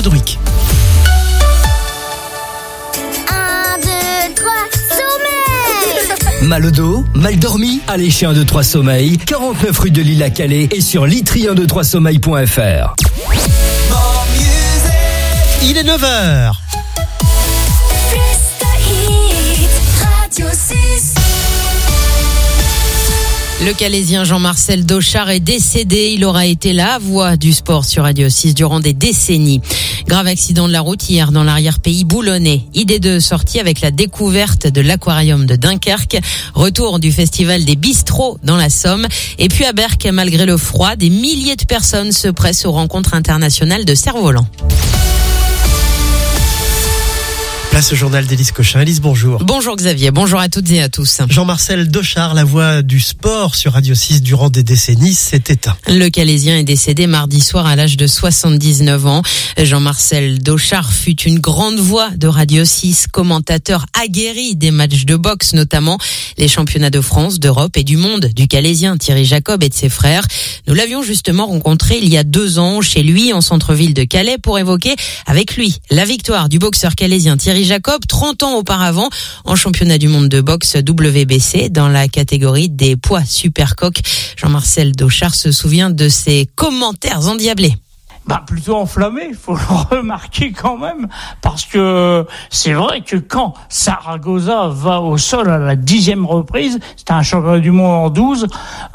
Audric. 1, 2, 3, sommeil. Mal au dos, mal dormi? Allez chez 1, 2, 3 Sommeil, 49 rue de Lille à Calais et sur litri123sommeil.fr. Il est 9h. Le Calaisien Jean-Marcel Dauchard est décédé. Il aura été la voix du sport sur Radio 6 durant des décennies. Grave accident de la route hier dans l'arrière-pays boulonnais. Idée de sortie avec la découverte de l'aquarium de Dunkerque. Retour du festival des bistrots dans la Somme. Et puis à Berck, malgré le froid, des milliers de personnes se pressent aux rencontres internationales de cerfs-volants. Place au journal d'Élise Cochin. Élise, bonjour. Bonjour Xavier, bonjour à toutes et à tous. Jean-Marcel Dauchard, la voix du sport sur Radio 6 durant des décennies, s'est éteint. Le Calaisien est décédé mardi soir à l'âge de 79 ans. Jean-Marcel Dauchard fut une grande voix de Radio 6, commentateur aguerri des matchs de boxe, notamment les championnats de France, d'Europe et du monde du Calaisien, Thierry Jacob et de ses frères. Nous l'avions justement rencontré il y a 2 ans chez lui en centre-ville de Calais pour évoquer avec lui la victoire du boxeur calaisien Thierry Jacob 30 ans auparavant en championnat du monde de boxe WBC dans la catégorie des poids supercoq. Jean-Marcel Dauchard se souvient de ses commentaires endiablés. Plutôt enflammé, il faut le remarquer quand même, parce que c'est vrai que quand Zaragoza va au sol à la 10e reprise, c'était un championnat du monde en 12,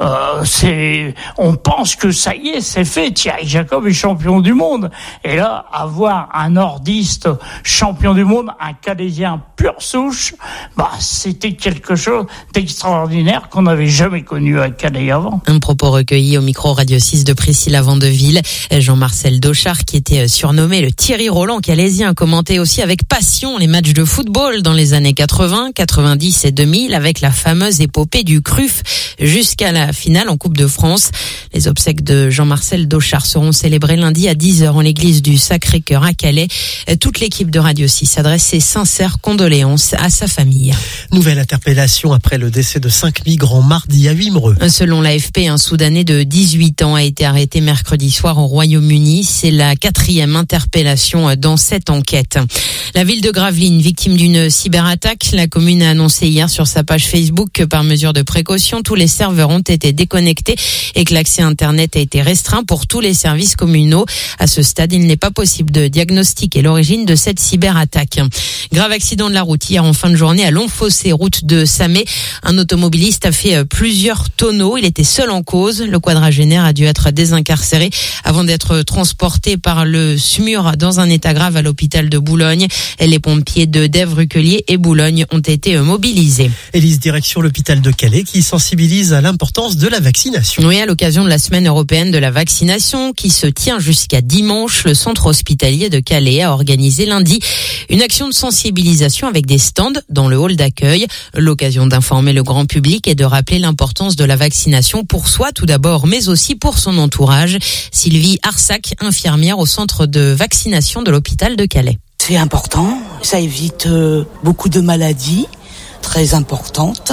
on pense que ça y est, c'est fait, Thierry Jacob est champion du monde. Et là, avoir un nordiste champion du monde, un Calaisien pure souche, c'était quelque chose d'extraordinaire qu'on n'avait jamais connu à Calais avant. Un propos recueilli au micro Radio 6 de Priscilla Vandeville. Jean-Marcel Dauchard, qui était surnommé le Thierry Roland calaisien, commentait aussi avec passion les matchs de football dans les années 80, 90 et 2000 avec la fameuse épopée du CRUF jusqu'à la finale en Coupe de France. Les obsèques de Jean-Marcel Dauchard seront célébrées lundi à 10h en l'église du Sacré-Cœur à Calais. Toute l'équipe de Radio 6 adresse ses sincères condoléances à sa famille. Nouvelle interpellation après le décès de 5 migrants mardi à Wimereux. Selon l'AFP, un Soudanais de 18 ans a été arrêté mercredi soir au Royaume-Uni. C'est la 4e interpellation dans cette enquête. La ville de Gravelines, victime d'une cyberattaque. La commune a annoncé hier sur sa page Facebook que par mesure de précaution, tous les serveurs ont été déconnectés et que l'accès Internet a été restreint pour tous les services communaux. À ce stade, il n'est pas possible de diagnostiquer l'origine de cette cyberattaque. Grave accident de la route hier en fin de journée à Longfossé, route de Samé. Un automobiliste a fait plusieurs tonneaux. Il était seul en cause. Le quadragénaire a dû être désincarcéré avant d'être transporté par le SMUR dans un état grave à l'hôpital de Boulogne. Les pompiers de Dèvres-Ruquelier et Boulogne ont été mobilisés. Élise, direction l'hôpital de Calais qui sensibilise à l'importance de la vaccination. Oui, à l'occasion de la semaine européenne de la vaccination qui se tient jusqu'à dimanche, le centre hospitalier de Calais a organisé lundi une action de sensibilisation avec des stands dans le hall d'accueil. L'occasion d'informer le grand public et de rappeler l'importance de la vaccination pour soi tout d'abord, mais aussi pour son entourage. Sylvie Arsac, infirmière au centre de vaccination de l'hôpital de Calais. C'est important, ça évite beaucoup de maladies très importantes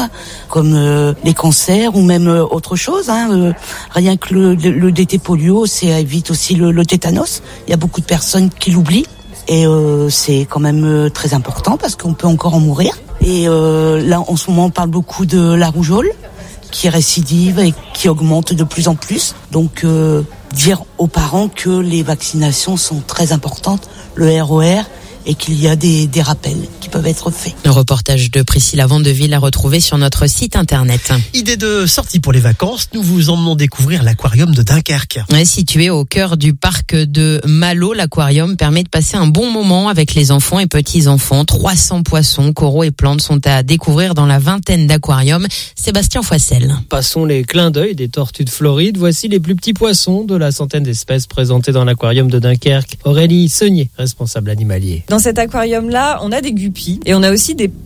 comme les cancers ou même autre chose. Rien que le DT polio, ça évite aussi le tétanos. Il y a beaucoup de personnes qui l'oublient et c'est quand même très important parce qu'on peut encore en mourir. Et là, en ce moment, on parle beaucoup de la rougeole qui récidive et qui augmente de plus en plus. Donc, dire aux parents que les vaccinations sont très importantes, le ROR, et qu'il y a des rappels qui peuvent être faits. Un reportage de Priscilla Vandeville à retrouver sur notre site internet. Idée de sortie pour les vacances, nous vous emmenons découvrir l'aquarium de Dunkerque. Situé au cœur du parc de Malo, l'aquarium permet de passer un bon moment avec les enfants et petits-enfants. 300 poissons, coraux et plantes sont à découvrir dans la vingtaine d'aquariums. Sébastien Foissel. Passons les clins d'œil des tortues de Floride. Voici les plus petits poissons de la centaine d'espèces présentées dans l'aquarium de Dunkerque. Aurélie Seunier, responsable animalier. Dans cet aquarium-là, on a des guppies et on a aussi des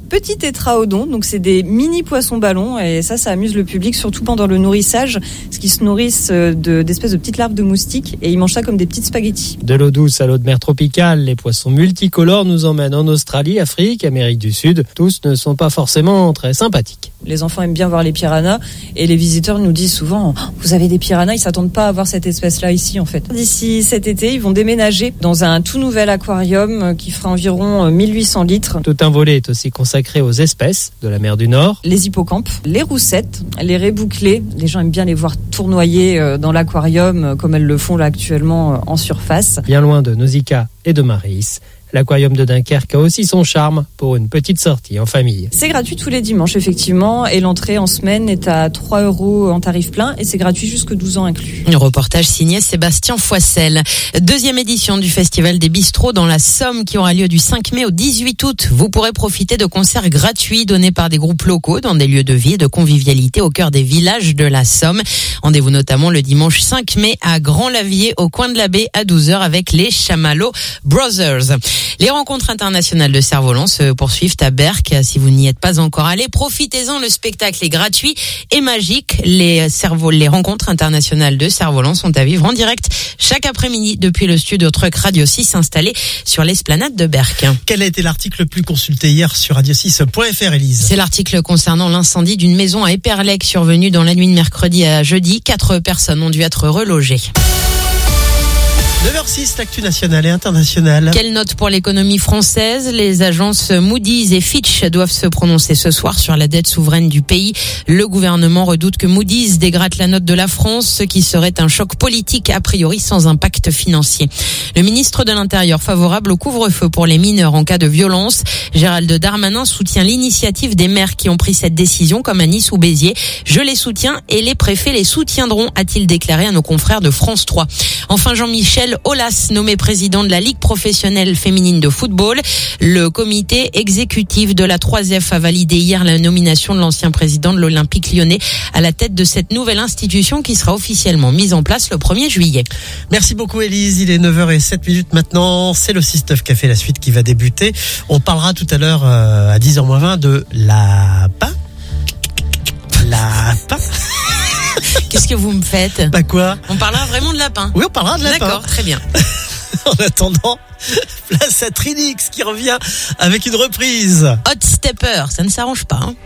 petits tétraodons, donc c'est des mini poissons ballons et ça amuse le public, surtout pendant le nourrissage, parce qu'ils se nourrissent d'espèces de petites larves de moustiques et ils mangent ça comme des petites spaghettis. De l'eau douce à l'eau de mer tropicale, les poissons multicolores nous emmènent en Australie, Afrique, Amérique du Sud. Tous ne sont pas forcément très sympathiques. Les enfants aiment bien voir les piranhas et les visiteurs nous disent souvent « Vous avez des piranhas ?» Ils s'attendent pas à voir cette espèce-là ici en fait. D'ici cet été, ils vont déménager dans un tout nouvel aquarium qui fera environ 1800 litres. Tout un volet est aussi consacré aux espèces de la mer du Nord. Les hippocampes, les roussettes, les raies bouclées. Les gens aiment bien les voir tournoyer dans l'aquarium comme elles le font là actuellement en surface. Bien loin de Nausicaa et de Maris, l'aquarium de Dunkerque a aussi son charme pour une petite sortie en famille. C'est gratuit tous les dimanches, effectivement, et l'entrée en semaine est à 3 € en tarif plein, et c'est gratuit jusque 12 ans inclus. Un reportage signé Sébastien Foissel. Deuxième édition du Festival des Bistrots dans la Somme qui aura lieu du 5 mai au 18 août. Vous pourrez profiter de concerts gratuits donnés par des groupes locaux dans des lieux de vie et de convivialité au cœur des villages de la Somme. Rendez-vous notamment le dimanche 5 mai à Grand-Lavier, au coin de la baie, à 12h avec les Chamallow Brothers. Les rencontres internationales de cerf-volant se poursuivent à Berck. Si vous n'y êtes pas encore allé, profitez-en. Le spectacle est gratuit et magique. Les rencontres internationales de cerf-volant sont à vivre en direct chaque après-midi depuis le studio Truck Radio 6 installé sur l'esplanade de Berck. Quel a été l'article le plus consulté hier sur radio6.fr, Élise ? C'est l'article concernant l'incendie d'une maison à Éperlec survenu dans la nuit de mercredi à jeudi. 4 personnes ont dû être relogées. 9h06, l'actu nationale et internationale. Quelle note pour l'économie française ? Les agences Moody's et Fitch doivent se prononcer ce soir sur la dette souveraine du pays. Le gouvernement redoute que Moody's dégrade la note de la France, ce qui serait un choc politique a priori sans impact financier. Le ministre de l'Intérieur favorable au couvre-feu pour les mineurs en cas de violence. Gérald Darmanin soutient l'initiative des maires qui ont pris cette décision comme à Nice ou Béziers. Je les soutiens et les préfets les soutiendront, a-t-il déclaré à nos confrères de France 3. Enfin, Jean-Michel Aulas, nommé président de la Ligue professionnelle féminine de football. Le comité exécutif de la 3F a validé hier la nomination de l'ancien président de l'Olympique lyonnais à la tête de cette nouvelle institution qui sera officiellement mise en place le 1er juillet. Merci beaucoup Élise, il est 9h07 maintenant, c'est le 6-9 Café, la suite qui va débuter. On parlera tout à l'heure à 10h20 de lapin. Qu'est-ce que vous me faites ? Bah quoi ? On parlera vraiment de lapin. Oui, on parlera de lapin. D'accord, très bien. En attendant, place à Trinix qui revient avec une reprise. Hot Stepper, ça ne s'arrange pas. Hein.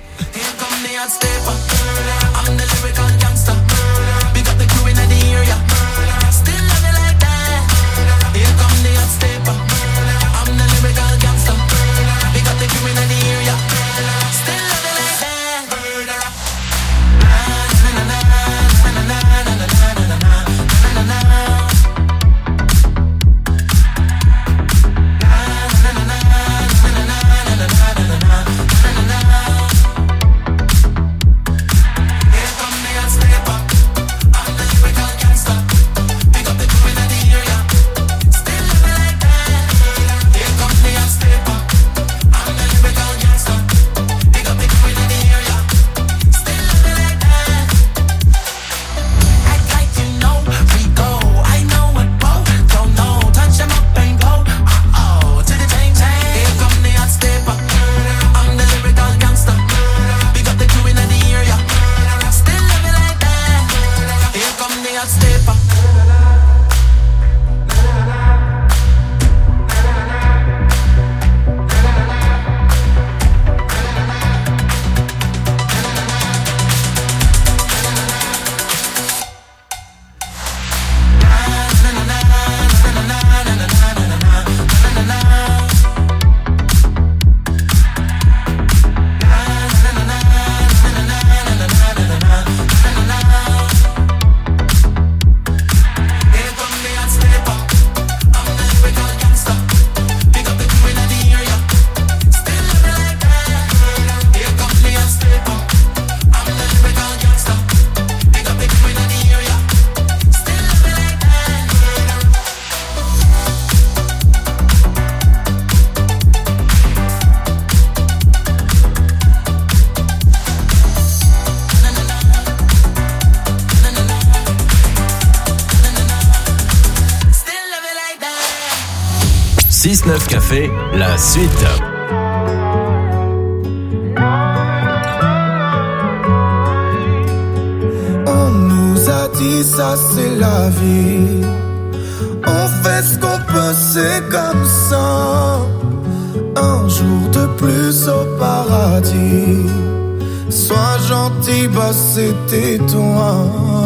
Café, la suite. dit ça c'est la vie. On fait ce qu'on peut, c'est comme ça. Un jour de plus au paradis. Sois gentil, bah c'était toi.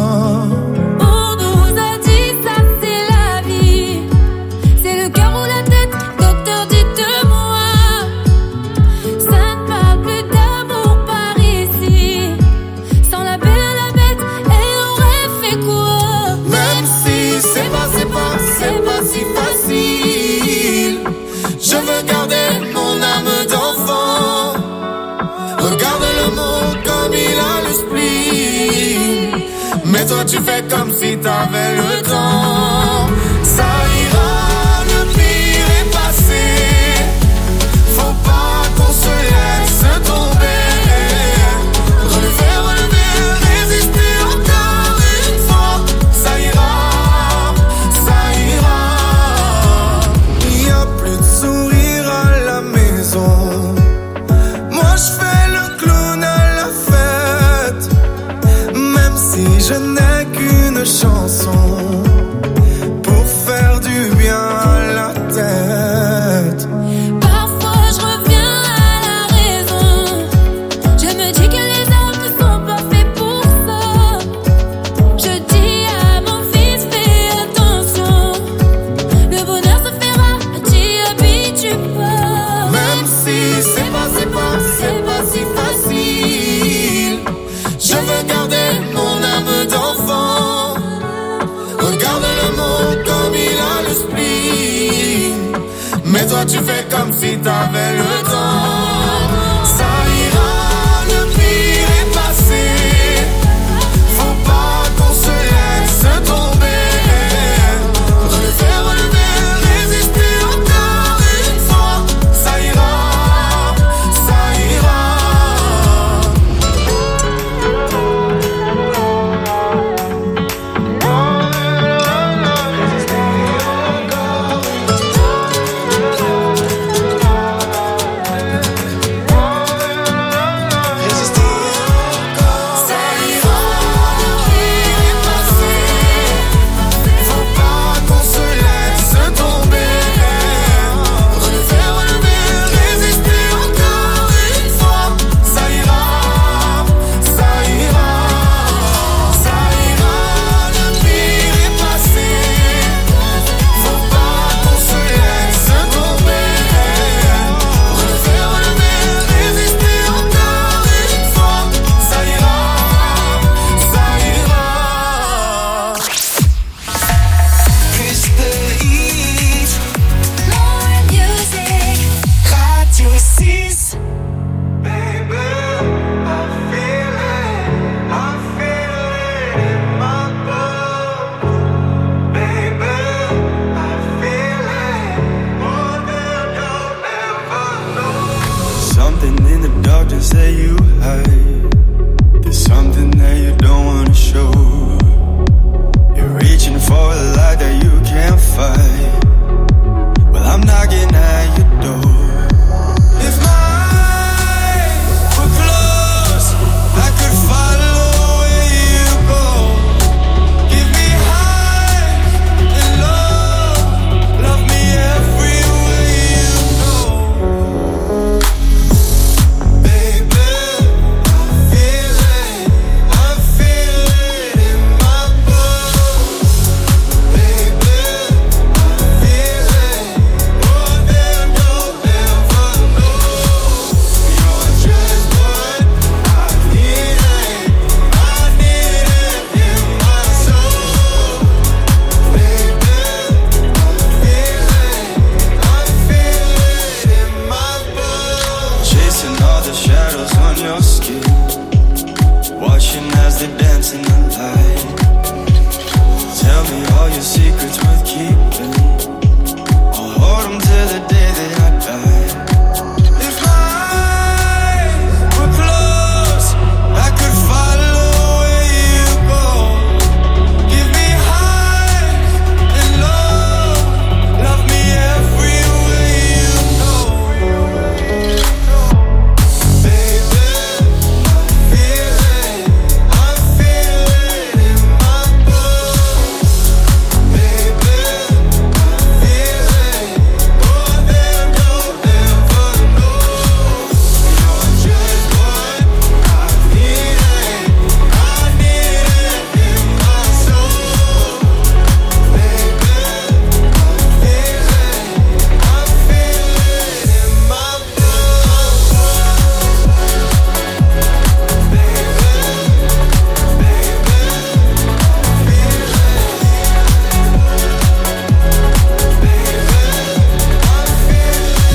Mais toi tu fais comme si t'avais le temps. Ça ira, le pire est passé. Faut pas qu'on se laisse tomber. Relever, résister encore une fois. Ça ira, y a plus de sourire à la maison. Moi je fais le clown à la fête. Même si je n'ai qu'une chanson pour faire du bien à la tête. Parfois je reviens à la raison. Je me dis que les hommes ne sont pas faits pour ça. Je dis à mon fils fais attention. Le bonheur se fera, t'y habitues pas. Même si c'est pas si facile. Je veux garder mon âme d'enfant. Regarde le monde comme il a le spleen. Mais toi tu fais comme si t'avais le temps. Ça ira, le pire est passé. Faut pas qu'on se laisse tomber. Relever, résister encore une fois. Ça ira. Say you hide. There's something that you don't wanna show. You're reaching for a light that you can't fight. Well, I'm knocking at your door. If my eyes were closed, I could follow where you go. Give me high and low. Love me everywhere you go.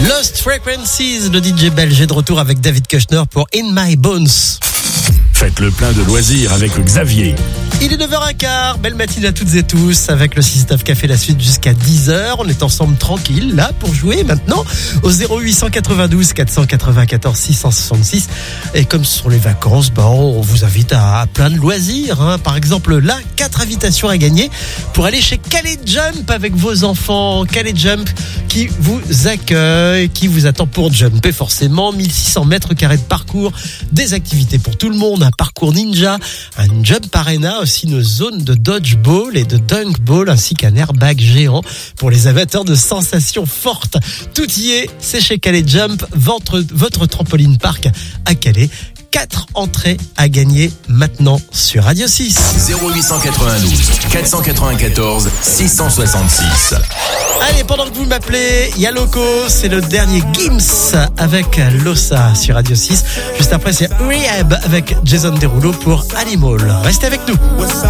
Lost Frequencies, le DJ belge est de retour avec David Kushner pour In My Bones. Faites le plein de loisirs avec Xavier. Il est 9h15, belle matinée à toutes et tous avec le Système Café, la suite jusqu'à 10h. On est ensemble tranquille là pour jouer maintenant au 0892 494 666. Et comme ce sont les vacances, on vous invite à plein de loisirs. Par exemple là, 4 invitations à gagner pour aller chez Calais Jump avec vos enfants. Calais Jump qui vous accueille, qui vous attend pour jumper forcément. 1600 mètres carrés de parcours, des activités pour tout le monde, un parcours ninja, un jump arena, aussi une zone de dodgeball et de dunkball, ainsi qu'un airbag géant pour les amateurs de sensations fortes. Tout y est, c'est chez Calais Jump, votre trampoline park à Calais. 4 entrées à gagner maintenant sur Radio 6. 0892 494 666. Allez, pendant que vous m'appelez, il y a Loco, c'est le dernier Gims avec Losa sur Radio 6. Juste après, c'est Rehab avec Jason Derulo pour Animal. Restez avec nous.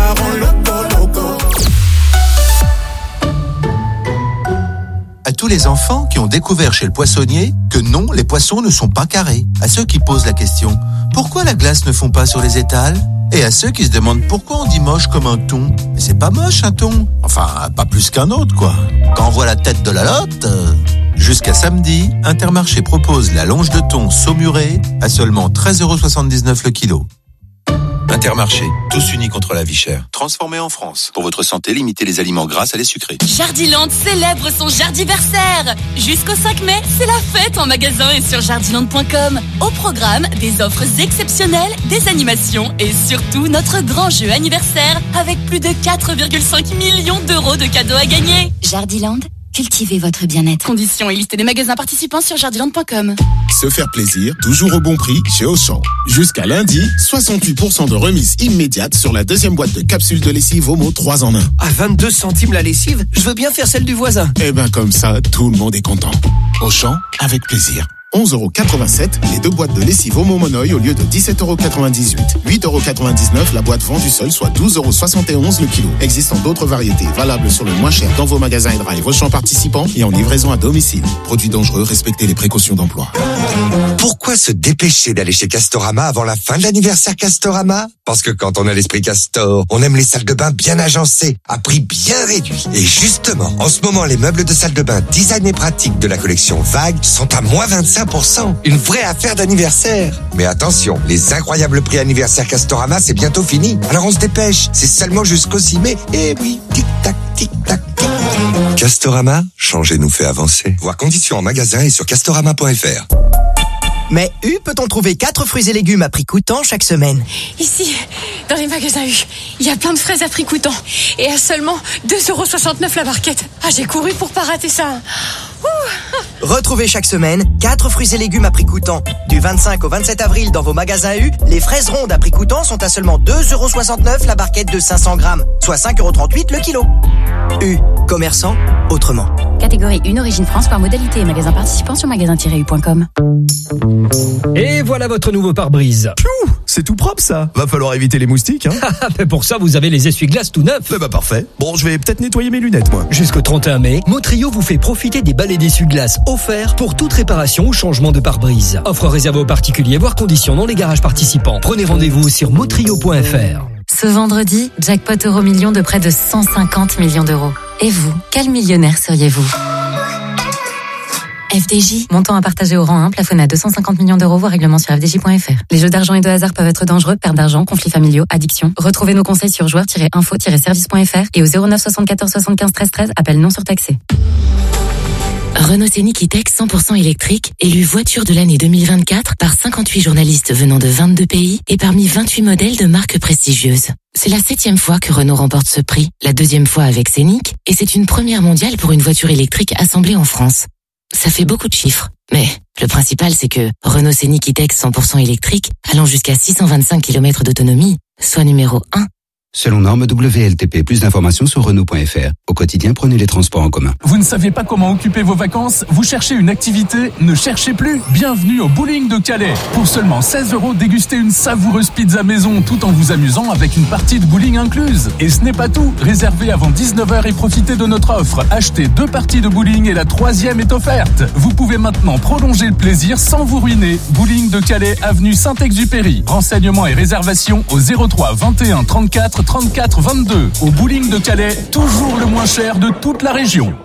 À tous les enfants qui ont découvert chez le poissonnier que non, les poissons ne sont pas carrés. À ceux qui posent la question, pourquoi la glace ne fond pas sur les étals ? Et à ceux qui se demandent pourquoi on dit moche comme un thon. Mais c'est pas moche un thon. Enfin, pas plus qu'un autre quoi. Quand on voit la tête de la lotte... Jusqu'à samedi, Intermarché propose la longe de thon saumurée à seulement 13,79€ le kilo. Intermarché, tous unis contre la vie chère. Transformé en France. Pour votre santé, limitez les aliments gras à les sucrés. Jardiland célèbre son jardiversaire. Jusqu'au 5 mai, c'est la fête en magasin et sur jardiland.com. Au programme, des offres exceptionnelles, des animations et surtout notre grand jeu anniversaire avec plus de 4,5 millions d'euros de cadeaux à gagner. Jardiland, cultivez votre bien-être. Conditions et liste des magasins participants sur jardiland.com. Se faire plaisir, toujours au bon prix chez Auchan. Jusqu'à lundi, 68% de remise immédiate sur la deuxième boîte de capsules de lessive Omo 3 en 1. À 22 centimes la lessive, je veux bien faire celle du voisin. Eh ben comme ça, tout le monde est content. Auchan, avec plaisir. 11,87€ les 2 boîtes de lessive Omo Monoï au lieu de 17,98€. 8,99€ la boîte vendue seule, soit 12,71€ le kilo. Existant d'autres variétés, valables sur le moins cher dans vos magasins et drive Auchan participants et en livraison à domicile. Produits dangereux, respectez les précautions d'emploi. Pourquoi se dépêcher d'aller chez Castorama avant la fin de l'anniversaire Castorama ? Parce que quand on a l'esprit Castor, on aime les salles de bain bien agencées, à prix bien réduit. Et justement, en ce moment, les meubles de salle de bain design et pratique de la collection Vague sont à moins 25%. Une vraie affaire d'anniversaire. Mais attention, les incroyables prix anniversaire Castorama, c'est bientôt fini. Alors on se dépêche, c'est seulement jusqu'au 6 mai. Et oui, tic-tac, tic-tac, tic. Castorama, changer nous fait avancer. Voir conditions en magasin et sur castorama.fr. Mais U peut-on trouver 4 fruits et légumes à prix coûtant chaque semaine ? Ici, dans les magasins U, il y a plein de fraises à prix coûtant. Et à seulement 2,69€ la barquette. Ah, j'ai couru pour pas rater ça. Retrouvez chaque semaine 4 fruits et légumes à prix coûtant. Du 25 au 27 avril dans vos magasins U, les fraises rondes à prix coûtant sont à seulement 2,69€ la barquette de 500 grammes, soit 5,38€ le kilo. U, commerçant autrement. Catégorie 1 Origine France par modalité et magasin participant sur magasin-u.com. Et voilà votre nouveau pare-brise. Piou, c'est tout propre ça. Va falloir éviter les moustiques, hein. Pour ça, vous avez les essuie-glaces tout neufs. Bah parfait. Bon, je vais peut-être nettoyer mes lunettes, moi. Jusqu'au 31 mai, Motrio vous fait profiter des balais d'essuie-glaces offerts pour toute réparation ou changement de pare-brise. Offre réservée aux particuliers, voire conditions dans les garages participants. Prenez rendez-vous sur motrio.fr. Ce vendredi, jackpot euro-million de près de 150 millions d'euros. Et vous, quel millionnaire seriez-vous ? FDJ, montant à partager au rang 1, plafonné à 250 millions d'euros, voire règlement sur fdj.fr. Les jeux d'argent et de hasard peuvent être dangereux, perte d'argent, conflits familiaux, addiction. Retrouvez nos conseils sur joueurs-info-service.fr et au 09 74 75 13 13, appel non surtaxé. Renault Scénic E-Tech 100% électrique, élu voiture de l'année 2024 par 58 journalistes venant de 22 pays et parmi 28 modèles de marques prestigieuses. C'est la 7e fois que Renault remporte ce prix, la 2e fois avec Scénic, et c'est une première mondiale pour une voiture électrique assemblée en France. Ça fait beaucoup de chiffres, mais le principal c'est que Renault Scénic E-Tech 100% électrique, allant jusqu'à 625 km d'autonomie, soit numéro 1. Selon norme WLTP, plus d'informations sur Renault.fr. Au quotidien, prenez les transports en commun. Vous ne saviez pas comment occuper vos vacances? Vous cherchez une activité? Ne cherchez plus. Bienvenue au bowling de Calais. Pour seulement 16 €, dégustez une savoureuse pizza maison tout en vous amusant avec une partie de bowling incluse. Et ce n'est pas tout. Réservez avant 19h et profitez de notre offre. Achetez 2 parties de bowling et la 3e est offerte. Vous pouvez maintenant prolonger le plaisir sans vous ruiner. Bowling de Calais, avenue Saint-Exupéry. Renseignements et réservations au 03 21 34 34 22. Au bowling de Calais, toujours le moins cher de toute la région.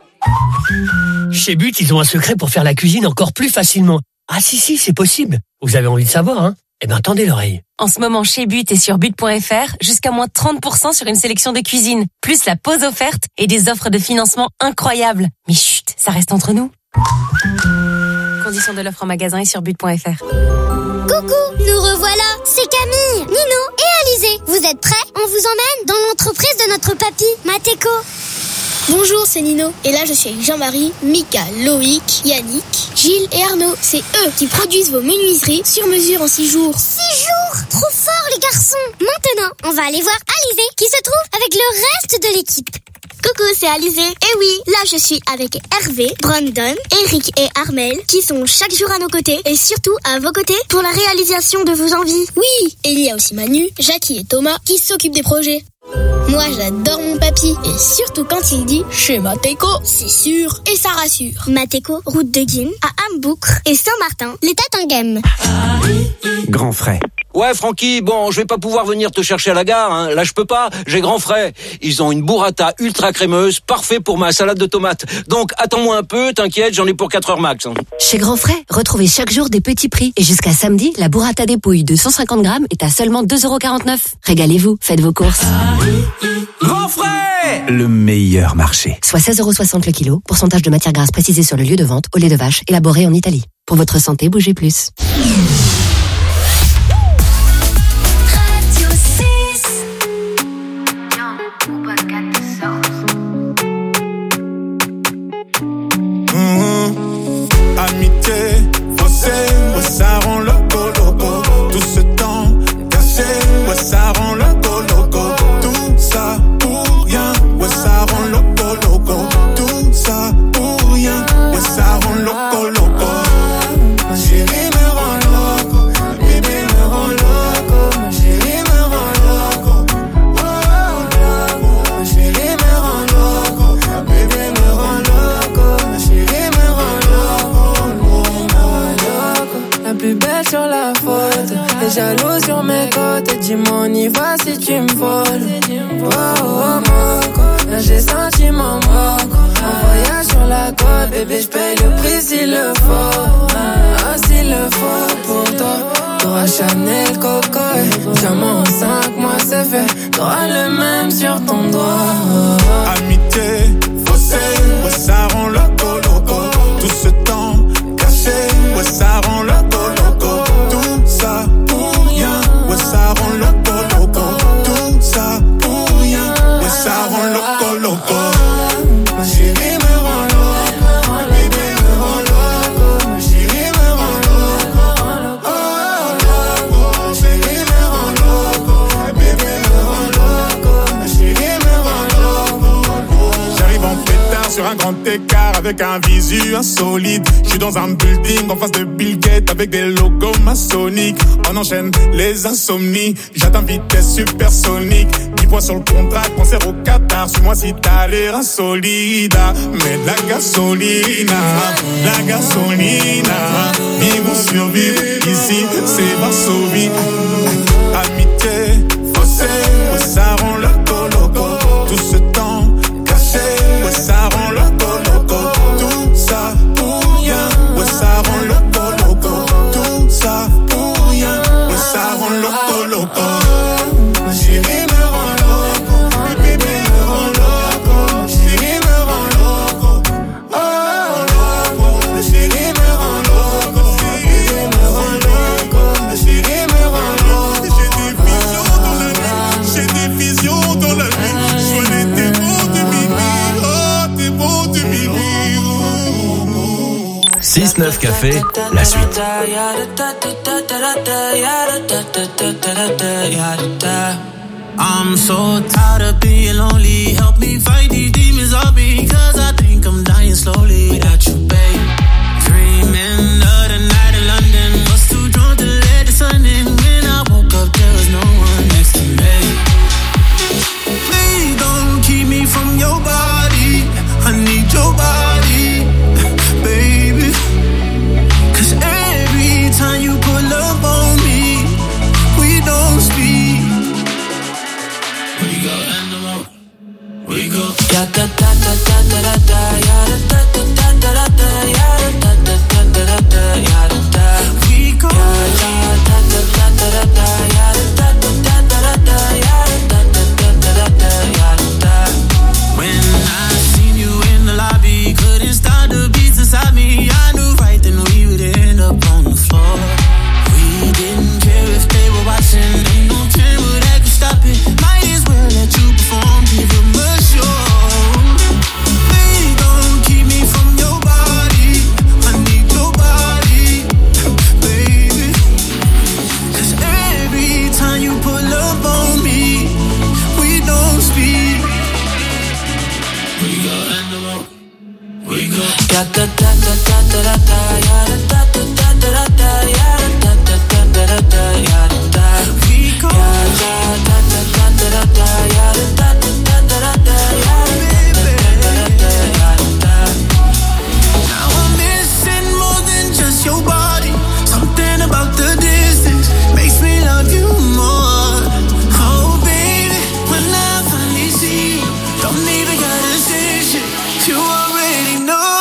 Chez But, ils ont un secret pour faire la cuisine encore plus facilement. Ah si, c'est possible. Vous avez envie de savoir, hein? Eh ben, tendez l'oreille. En ce moment, chez But et sur but.fr, jusqu'à moins 30% sur une sélection de cuisine, plus la pause offerte et des offres de financement incroyables. Mais chut, ça reste entre nous. Conditions de l'offre en magasin et sur but.fr. Coucou, nous revoilà, c'est Camille, Nino et Alizé. Vous êtes prêts? On vous emmène dans l'entreprise de notre papy, Mateko. Bonjour, c'est Nino. Et là, je suis avec Jean-Marie, Mika, Loïc, Yannick, Gilles et Arnaud. C'est eux qui produisent vos menuiseries sur mesure en 6 jours. 6 jours? Trop fort, les garçons. Maintenant, on va aller voir Alizé qui se trouve avec le reste de l'équipe. Coucou, c'est Alizé. Et oui, là je suis avec Hervé, Brandon, Eric et Armel qui sont chaque jour à nos côtés et surtout à vos côtés pour la réalisation de vos envies. Oui, et il y a aussi Manu, Jackie et Thomas qui s'occupent des projets. Moi j'adore mon papy et surtout quand il dit chez Mateko, c'est sûr et ça rassure. Mateko, route de Guînes, à Hamboukr et Saint-Martin, les Tatinghem. Grand frais. Ouais, Francky, bon, je vais pas pouvoir venir te chercher à la gare, hein. Là, je peux pas, j'ai grand frais. Ils ont une burrata ultra crémeuse, parfait pour ma salade de tomates. Donc, attends-moi un peu, t'inquiète, j'en ai pour 4 heures max. Hein. Chez Grand Frais, retrouvez chaque jour des petits prix. Et jusqu'à samedi, la burrata des pouilles de 150 grammes est à seulement 2,49 €. Régalez-vous, faites vos courses. Grand frais! Le meilleur marché. Soit 16,60 € le kilo, pourcentage de matière grasse précisé sur le lieu de vente, au lait de vache, élaboré en Italie. Pour votre santé, bougez plus. Amitié, faussée, ouais, ça rend loco, loco. Tout ce temps caché, ouais, ça rend loco, loco. Tout ça pour rien, ouais, ça rend loco, loco. Tout ça pour rien, ouais, ça rend loco, loco. Ma chérie me rend loco, bébé me rend loco. Ma chérie me rend loco, oh, loco. Ma chérie me rend loco, bébé me rend loco. Ma chérie me rend la plus belle sur la photo, t'es jaloux sur mes côtes. Dis-moi on y va si tu me voles. Oh, oh, moco, là j'ai senti mon moco. Un voyage sur la côte, bébé j'paye le prix s'il le faut. Ah, s'il le faut pour toi. T'auras Chanel, Coco, diamant en 5 mois c'est fait. T'auras le même sur ton doigt. Amitié, faussée, ouais, ça rend loco, loco. Tout ce temps caché, ouais, ça rend loco, loco. Tout ça pour rien, ouais, ça rend loco, loco. Tout ça pour rien, ouais, ça rend loco, loco. Ma chérie me rend loco, mon bébé me rend loco. Ma chérie me rend loco, oh, loco. Ma chérie me rend loco, ma bébé me rend loco. Ma chérie me rend loco. J'arrive en pétard sur un grand écart avec un visu insolite. Je suis dans un building en face de Bill Gates avec des logos maçonniques. On enchaîne les insomnies. J'atteins vitesse supersonique. 10 points sur le contrat, concert au Qatar. Suis-moi si t'as l'air insolide. Mais de la gasolina, la gasolina. Vivons survivre ici, c'est Varsovie. Amitié, faussée, ouais, ça rend loco, loco. Tout ce temps caché, ouais, ça rend loco, loco. Tout ça pour rien, ouais, ça rend loco, loco. Tout ça pour rien, ouais, ça rend loco, loco. Ma chérie me rend loco, ma bébé me rend loco. Ma chérie me rend loco, oh, loco. Ma chérie me rend loco, ma bébé me rend loco. Ma chérie me rend loco. J'ai des visions dans la nuit, je vois les démons du minuit, oh, démons du minuit. 6-9 Café, la suite. I'm so tired of being lonely. Help me fight these demons off me, 'cause I think I'm dying slowly without you, babe. Dreaming of the night in London. Was too drunk to let the sun in. When I woke up, there was no one next to me. Please don't keep me from your body. I need your body, baby. 'Cause every time you pull up on me, we don't speak. We go animal. We go. Da da da da da da da ya da da da da da da ya da da da da da ya da. We go. Da da da da da da ya da da da da da ya da da da da ya da. When I seen you in the lobby, couldn't stop the beats inside me. I knew right then we would end up on the floor. We didn't care if they were watching. Ain't no camera that could stop it. Might as well let you perform, give them a show. Please don't keep me from your body. I need your body, baby. 'Cause every time you pull up on me, we don't speak. We go animal. We go. Da da da da da da da ya da da da da da ya da da da da da ya da. We go. Da da da da da da ya da da da da da ya da da. Now I'm missing more than just your body. Something about the distance makes me love you more. Oh baby, when I finally see you, don't even gotta say shit. You already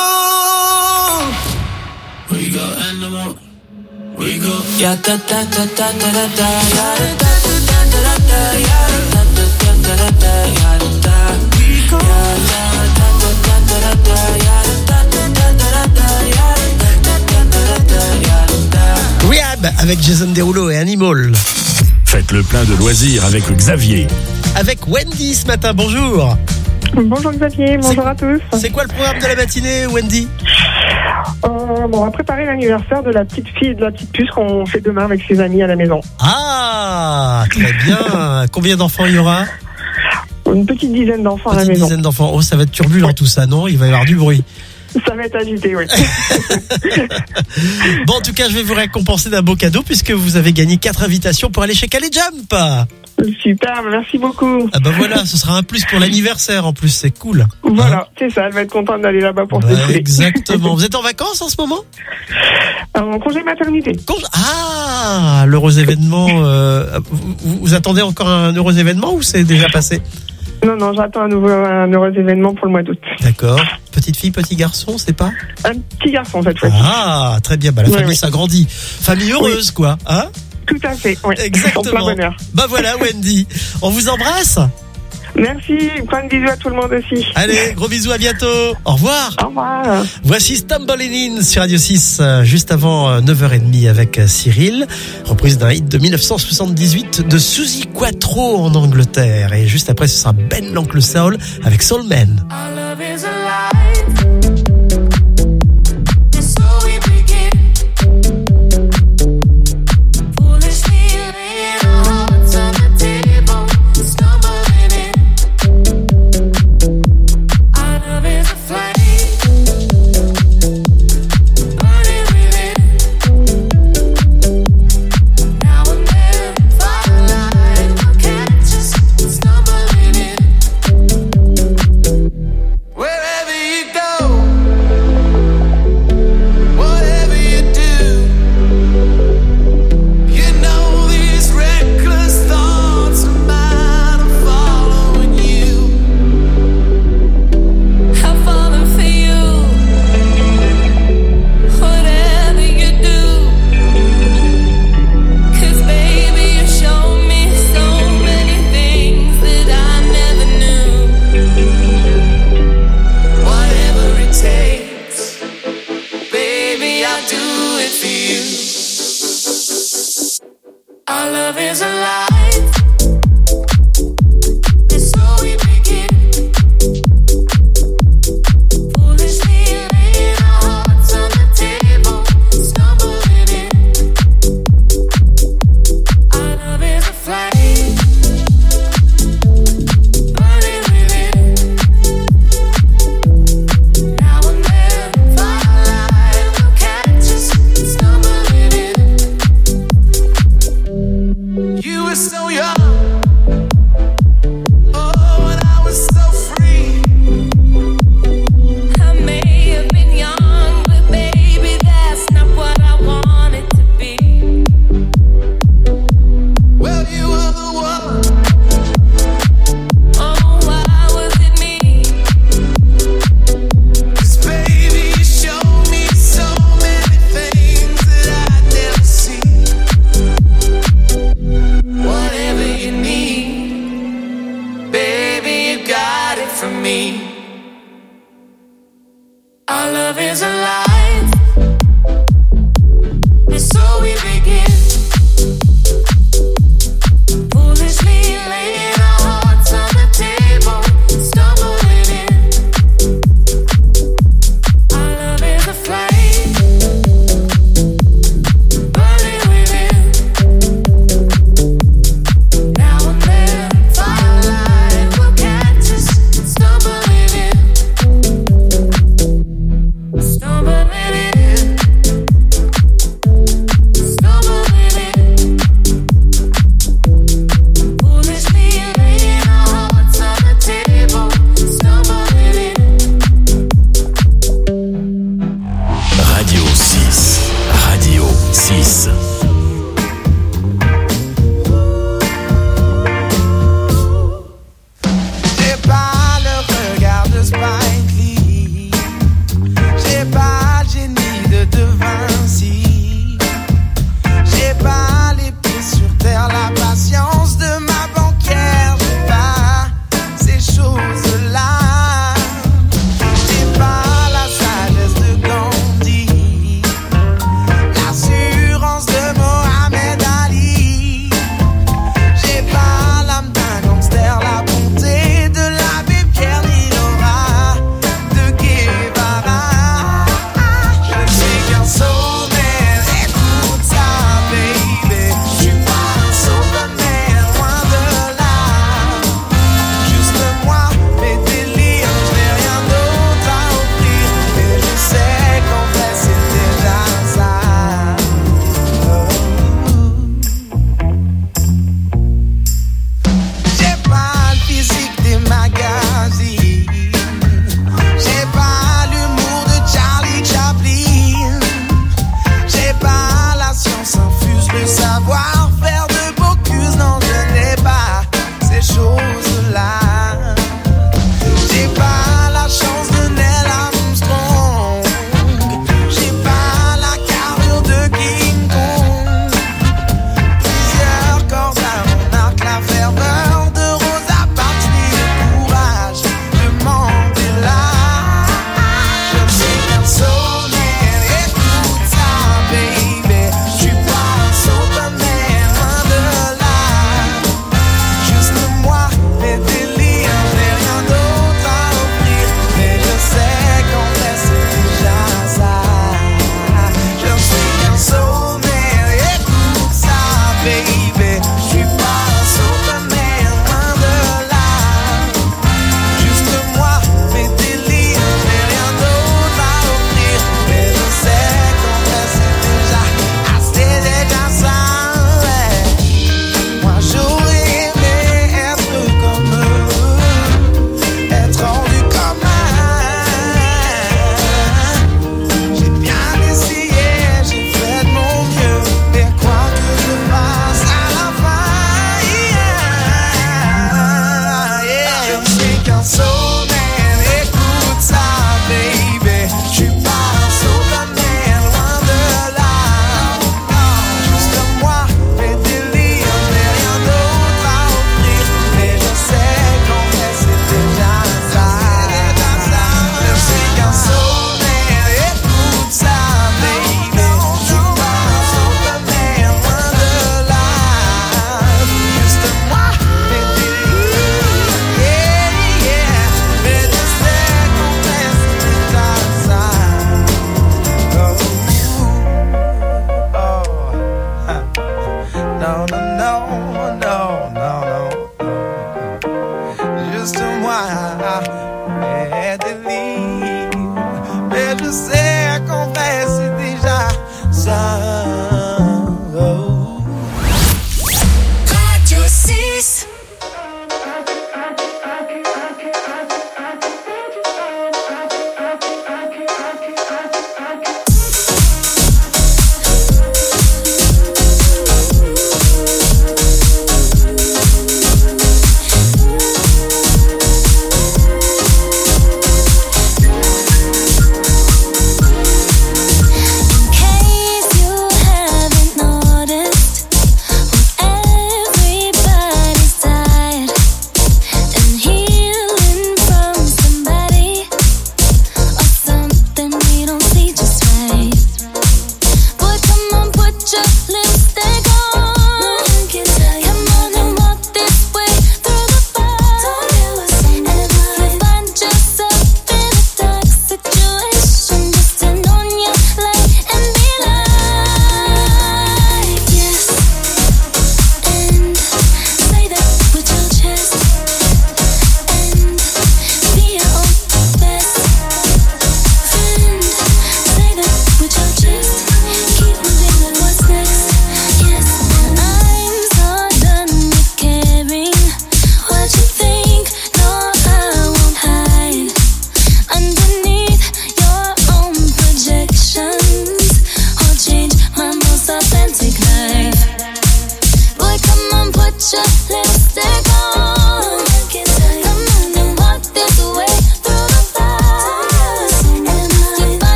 know. We go animal. We go. Ya da da da da da da da ya da da da da da ya da da da da da ya da. We go. Ya da da da da da ya da da da da da ya da da da da ya da. Rehab avec Jason Derulo et Animal. Faites le plein de loisirs avec Xavier. Avec Wendy ce matin, bonjour. Bonjour Xavier, bonjour à tous. C'est quoi le programme de la matinée, Wendy? On va préparer l'anniversaire de la petite fille et de la petite puce qu'on fait demain avec ses amis à la maison. Ah, très bien. Combien d'enfants il y aura? Une petite dizaine d'enfants à la maison. Une dizaine d'enfants. Oh, ça va être turbulent tout ça, non? Il va y avoir du bruit. Ça va être agité, oui. Bon, en tout cas, je vais vous récompenser d'un beau cadeau puisque vous avez gagné 4 invitations pour aller chez Calais Jump. Super, merci beaucoup. Ah bah voilà, ce sera un plus pour l'anniversaire en plus, c'est cool. Voilà, c'est ça, elle va être contente d'aller là-bas pour se défouler. Exactement. Vous êtes en vacances en ce moment? En congé maternité. Ah, l'heureux événement. Vous attendez encore un heureux événement ou c'est déjà passé? Non, j'attends un heureux événement pour le mois d'août. D'accord. Petite fille, petit garçon, c'est pas? Un petit garçon cette fois-ci. Ah, très bien. Bah, la famille s'agrandit. Famille heureuse, quoi. Hein? Tout à fait, oui. Exactement. En plein bonheur. Bah voilà, Wendy. On vous embrasse. Merci. Plein de bisous à tout le monde aussi. Allez, gros bisous, à bientôt. Au revoir. Au revoir. Voici Stumbling In sur Radio 6, juste avant 9h30 avec Cyril. Reprise d'un hit de 1978 de Suzy Quatro en Angleterre. Et juste après, ce sera Ben l'Oncle Soul avec Soul Man. 6. J'ai pas le regard de Spike Lee, j'ai pas le génie de De Vinci, j'ai pas les pieds sur terre, la patience de ma banquière, j'ai pas ces choses-là, j'ai pas la sagesse de Gandhi, l'assurance de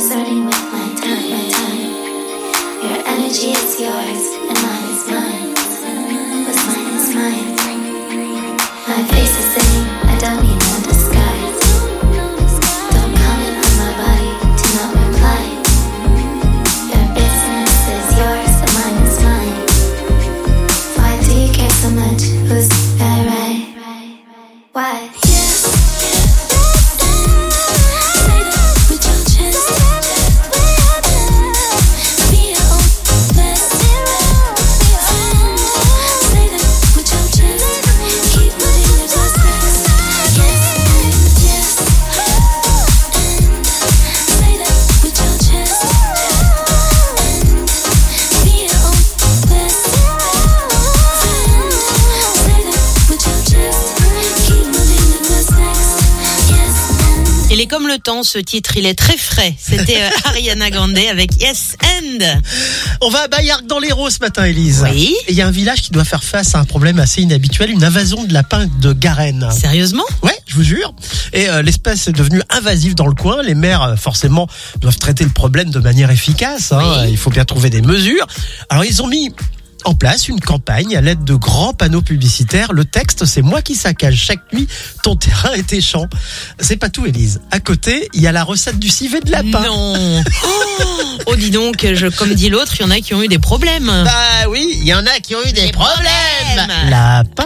starting with my time. Your energy is yours, and mine is mine. What's mine is mine. My face is saying I don't need no disguise. Don't comment on my body, do not reply. Your business is yours, and mine is mine. Why do you care so much? Who's right? Why? Il est comme le temps, ce titre, il est très frais. C'était Ariana Grande avec Yes and. On va à Bayargues dans l'Hérault ce matin, Élise. Oui. Et il y a un village qui doit faire face à un problème assez inhabituel, une invasion de lapins de Garenne. Sérieusement ? Ouais, je vous jure. Et l'espèce est devenue invasive dans le coin. Les maires, forcément, doivent traiter le problème de manière efficace. Hein. Il faut bien trouver des mesures. Alors, ils ont mis en place une campagne à l'aide de grands panneaux publicitaires. Le texte, c'est moi qui saccage chaque nuit ton terrain et tes champs. C'est pas tout, Élise. À côté, il y a la recette du civet de lapin. Non. Oh, dis donc, comme dit l'autre, il y en a qui ont eu des problèmes. Bah oui, il y en a qui ont eu des problèmes. Lapin.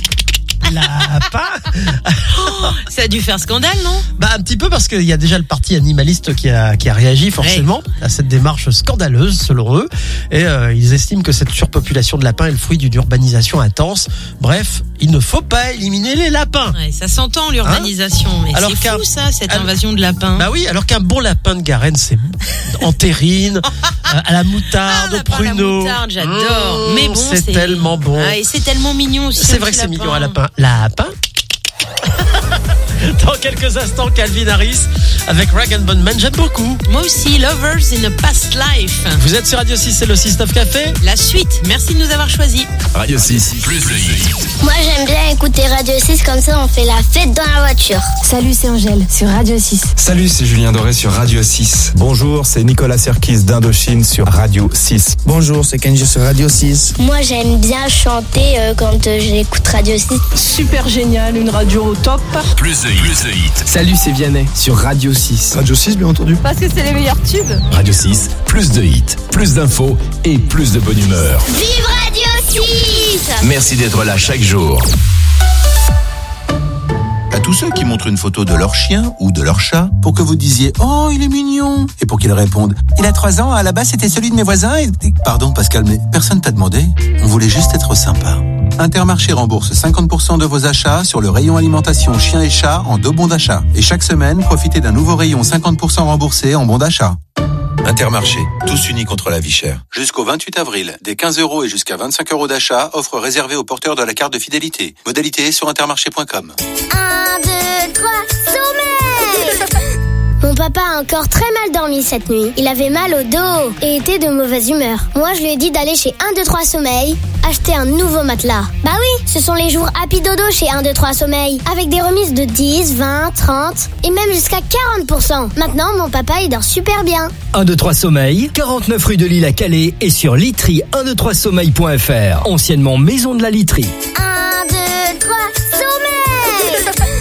Ça a dû faire scandale, non ? Bah un petit peu, parce qu'il y a déjà le parti animaliste qui a réagi forcément à cette démarche scandaleuse selon eux, et ils estiment que cette surpopulation de lapins est le fruit d'une urbanisation intense. Bref, il ne faut pas éliminer les lapins. Ouais, ça s'entend l'urbanisation, mais alors c'est fou ça, cette invasion de lapins. Bah oui, alors qu'un bon lapin de Garenne, c'est en terrine, à la moutarde, au pruneau. La moutarde, j'adore. Mais bon, c'est tellement bon. Ah, et c'est tellement mignon aussi. C'est vrai que c'est mignon un lapin. Lapin. Dans quelques instants, Calvin Harris avec Rag & Bone Man, j'aime beaucoup. Moi aussi, Lovers in a Past Life. Vous êtes sur Radio 6, c'est le 6-9 Café. La suite, merci de nous avoir choisis. Radio 6, plus de hits. Moi j'aime bien écouter Radio 6, comme ça on fait la fête dans la voiture. Salut, c'est Angèle sur Radio 6. Salut, c'est Julien Doré sur Radio 6. Bonjour, c'est Nicolas Serkis d'Indochine sur Radio 6. Bonjour, c'est Kenji sur Radio 6. Moi j'aime bien chanter quand j'écoute Radio 6. Super génial, une radio au top. Plus de hits. Salut, c'est Vianney sur Radio 6. Radio 6, bien entendu. Parce que c'est les meilleurs tubes. Radio 6, plus de hits, plus d'infos et plus de bonne humeur. Vive Radio 6! Merci d'être là chaque jour. À tous ceux qui montrent une photo de leur chien ou de leur chat pour que vous disiez « Oh, il est mignon !» et pour qu'ils répondent « Il a 3 ans, à la base c'était celui de mes voisins et... » Pardon Pascal, mais personne t'a demandé. On voulait juste être sympa. Intermarché rembourse 50% de vos achats sur le rayon alimentation chien et chat en 2 bons d'achat. Et chaque semaine, profitez d'un nouveau rayon 50% remboursé en bons d'achat. Intermarché, tous unis contre la vie chère. Jusqu'au 28 avril, des 15 € et jusqu'à 25 € d'achat, offre réservée aux porteurs de la carte de fidélité. Modalité sur intermarché.com. 1, 2, 3, sommeil! Mon papa a encore très mal dormi cette nuit. Il avait mal au dos et était de mauvaise humeur. Moi, je lui ai dit d'aller chez 1, 2, 3 Sommeil, acheter un nouveau matelas. Bah oui, ce sont les jours Happy Dodo chez 1, 2, 3 Sommeil, avec des remises de 10, 20, 30 et même jusqu'à 40%. Maintenant, mon papa, il dort super bien. 1, 2, 3 Sommeil, 49 rue de Lille à Calais et sur literie 123sommeil.fr, anciennement Maison de la Literie. 1, 2, 3 Sommeil!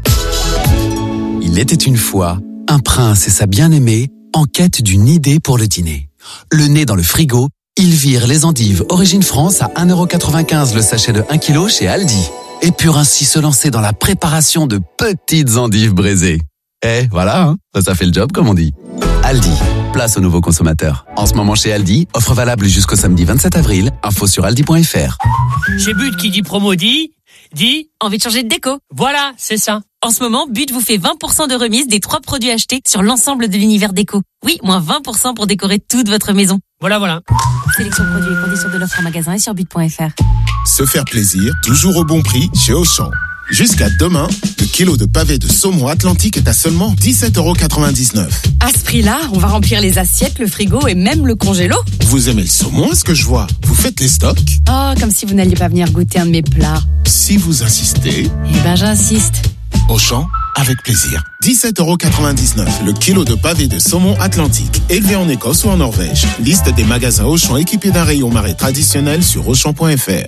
Il était une fois un prince et sa bien-aimée en quête d'une idée pour le dîner. Le nez dans le frigo, ils virent les endives Origine France à 1,95€ le sachet de 1 kg chez Aldi et purent ainsi se lancer dans la préparation de petites endives braisées. Eh, voilà, hein, ça fait le job comme on dit. Aldi, place aux nouveaux consommateurs. En ce moment chez Aldi, offre valable jusqu'au samedi 27 avril, info sur aldi.fr. Chez But qui dit promo dit envie de changer de déco. Voilà, c'est ça. En ce moment, But vous fait 20% de remise des 3 produits achetés sur l'ensemble de l'univers déco. Oui, moins 20% pour décorer toute votre maison. Voilà. Sélection produits et conditions de l'offre en magasin et sur but.fr. Se faire plaisir, toujours au bon prix chez Auchan. Jusqu'à demain, le kilo de pavé de saumon Atlantique est à seulement 17,99€. À ce prix-là, on va remplir les assiettes, le frigo et même le congélo. Vous aimez le saumon, est-ce que je vois? Vous faites les stocks? Oh, comme si vous n'alliez pas venir goûter un de mes plats. Si vous insistez... Eh ben, j'insiste. Auchan, avec plaisir. 17,99 € le kilo de pavé de saumon atlantique, élevé en Écosse ou en Norvège. Liste des magasins Auchan équipés d'un rayon marée traditionnel sur Auchan.fr.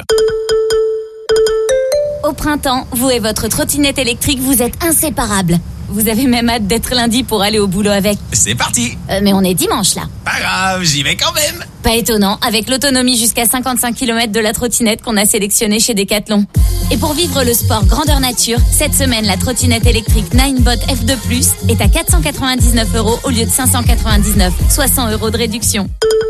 Au printemps, vous et votre trottinette électrique, vous êtes inséparables. Vous avez même hâte d'être lundi pour aller au boulot avec. C'est parti. Mais on est dimanche là. Pas grave, j'y vais quand même. Pas étonnant, avec l'autonomie jusqu'à 55 km de la trottinette qu'on a sélectionnée chez Decathlon. Et pour vivre le sport grandeur nature, cette semaine, la trottinette électrique Ninebot F2+, est à 499 € au lieu de 599, soit 100 € de réduction.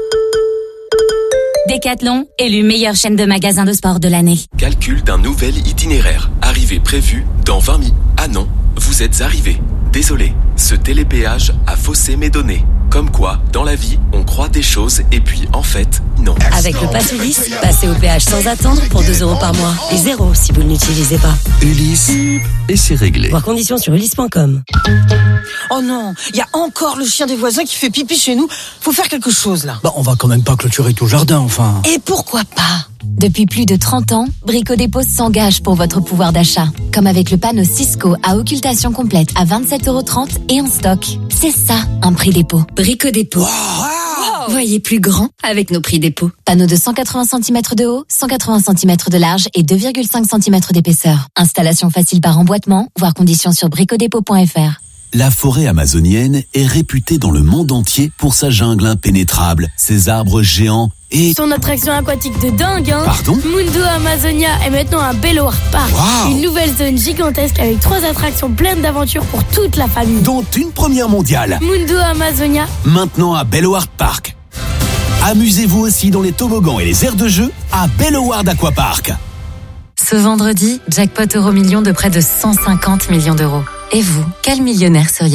Decathlon, élu meilleure chaîne de magasins de sport de l'année. Calcul d'un nouvel itinéraire. Arrivée prévue dans 20 minutes. Ah non, vous êtes arrivé. Désolé, ce télépéage a faussé mes données. Comme quoi, dans la vie, on croit des choses et puis, en fait, non. Avec le Pass Ulysse, passez au péage sans attendre pour 2 € par mois. Et 0 si vous ne l'utilisez pas. Ulysse, et c'est réglé. Voir conditions sur ulysse.com. Oh non, il y a encore le chien des voisins qui fait pipi chez nous. Faut faire quelque chose là. Bah, on va quand même pas clôturer tout le jardin, enfin. Et pourquoi pas ? Depuis plus de 30 ans, Brico Dépôt s'engage pour votre pouvoir d'achat. Comme avec le panneau Cisco à occultation complète à 27,30 € et en stock. C'est ça, un prix dépôt. Brico Dépôt. Wow. Voyez plus grand avec nos prix dépôt. Panneau de 180 cm de haut, 180 cm de large et 2,5 cm d'épaisseur. Installation facile par emboîtement, voir conditions sur bricodépôt.fr. La forêt amazonienne est réputée dans le monde entier pour sa jungle impénétrable, ses arbres géants et... Son attraction aquatique de dingue, hein. Pardon ? Mundo Amazonia est maintenant un Bellower Park. Wow. Une nouvelle zone gigantesque avec 3 attractions pleines d'aventures pour toute la famille. Dont une première mondiale. Mundo Amazonia. Maintenant à Bellower Park. Amusez-vous aussi dans les toboggans et les aires de jeu à Bellower Aquapark. Ce vendredi, jackpot Euro-Million de près de 150 millions d'euros. Et vous, quel millionnaire seriez-vous ?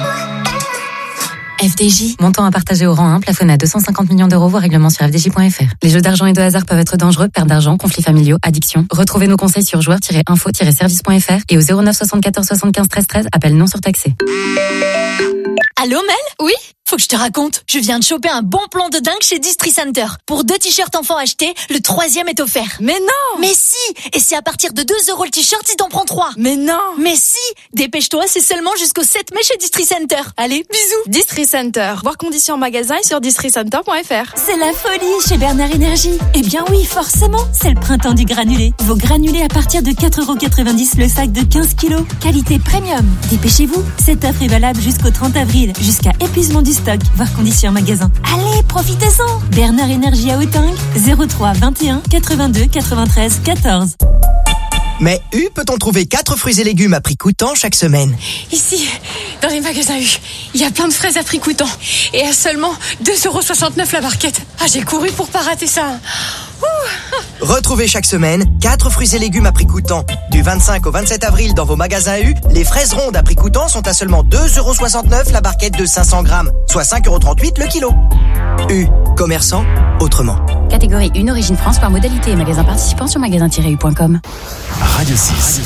FDJ, montant à partager au rang 1, plafonné à 250 millions d'euros, voire règlement sur fdj.fr. Les jeux d'argent et de hasard peuvent être dangereux, perte d'argent, conflits familiaux, addiction. Retrouvez nos conseils sur joueurs-info-service.fr et au 09 74 75 13 13, appel non surtaxé. Allô Mel ? Oui ? Faut que je te raconte. Je viens de choper un bon plan de dingue chez Distri Center. Pour 2 t-shirts enfants achetés, le 3e est offert. Mais non ! Mais si ! Et c'est à partir de 2 € le t-shirt si t'en prends 3. Mais non ! Mais si ! Dépêche-toi, c'est seulement jusqu'au 7 mai chez Distri Center. Allez, bisous ! Distri Center. Voir conditions en magasin et sur districenter.fr. C'est la folie chez Bernard Énergie. Eh bien oui, forcément, c'est le printemps du granulé. Vos granulés à partir de 4,90 € le sac de 15 kilos. Qualité premium. Dépêchez-vous, cette offre est valable jusqu'au 30 avril, jusqu'à épuisement du stock. Voir conditions en magasin. Allez, profitez-en. Bernard Énergie à Hautang, 03 21 82 93 14. Mais U peut-on trouver 4 fruits et légumes à prix coûtant chaque semaine? Ici, dans les magasins U, il y a plein de fraises à prix coûtant. Et à seulement 2,69 € la barquette. Ah, j'ai couru pour pas rater ça. Retrouvez chaque semaine 4 fruits et légumes à prix coûtant. Du 25 au 27 avril dans vos magasins U, les fraises rondes à prix coûtant sont à seulement 2,69 € la barquette de 500 grammes, soit 5,38 € le kilo. U, commerçant autrement. Catégorie 1, origine France, par modalité et magasin participant sur magasin-u.com. Radio 6.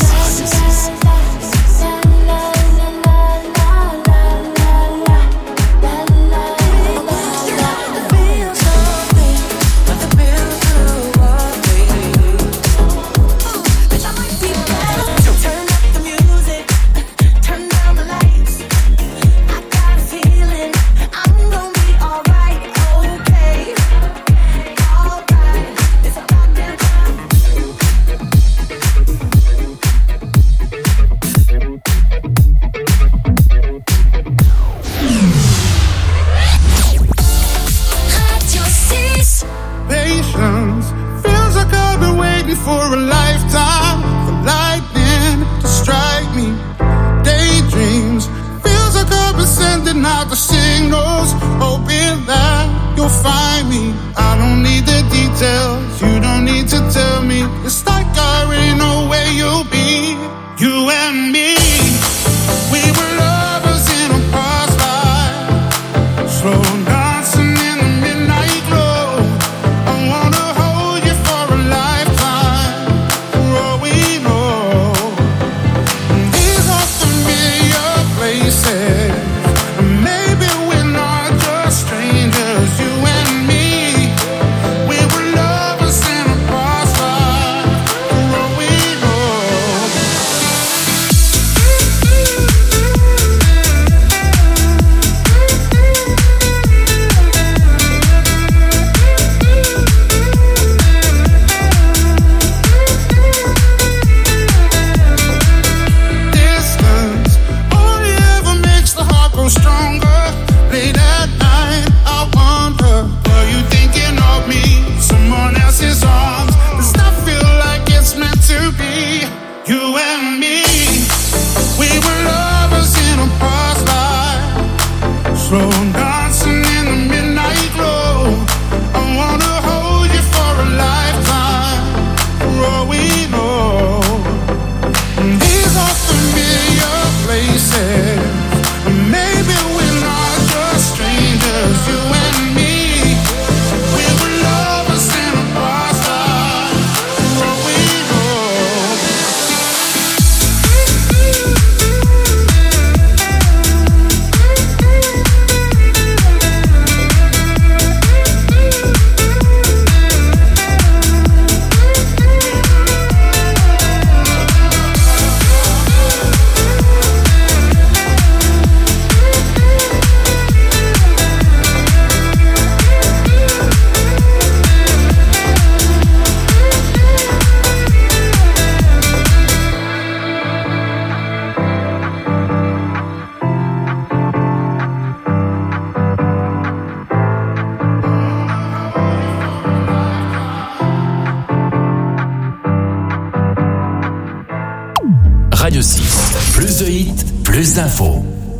For a lifetime, for lightning to strike me. Daydreams, feels like I've been sending out the signals, hoping that you'll find me. I don't need the details, you don't need to tell me. It's like I already know where you'll be. You and me, we were lovers in a past life, slow dancing in the midnight glow. I wanna hold you for a lifetime, for all we know. These are familiar places, maybe we're not just strangers. You and me, we were lovers in a past life, for all we know. les infos.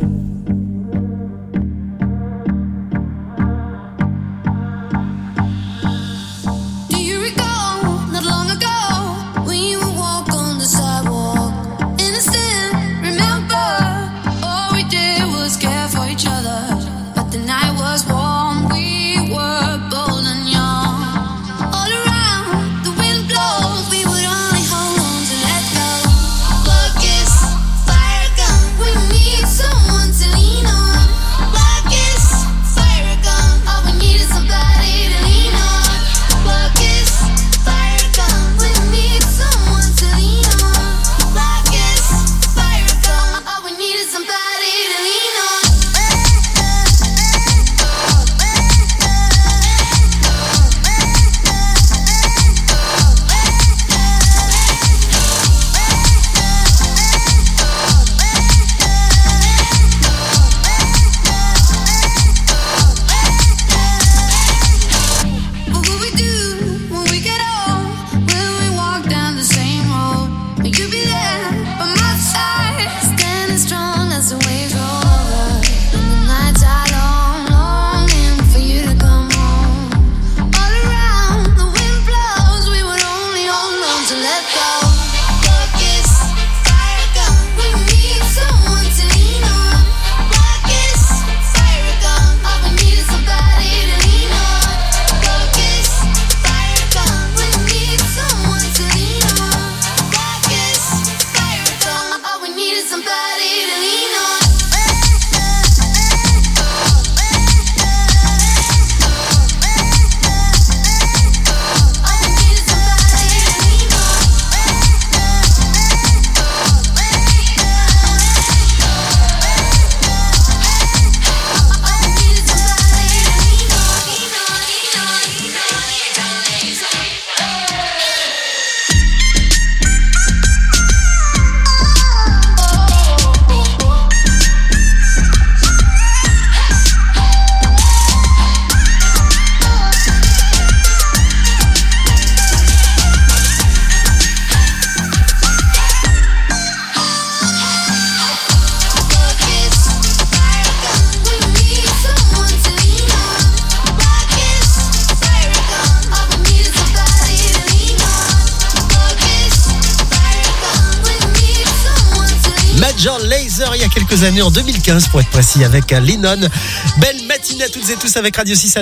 Major Lazer il y a quelques années, en 2015 pour être précis, avec Lennon. Belle matinée à toutes et tous avec Radio 6 à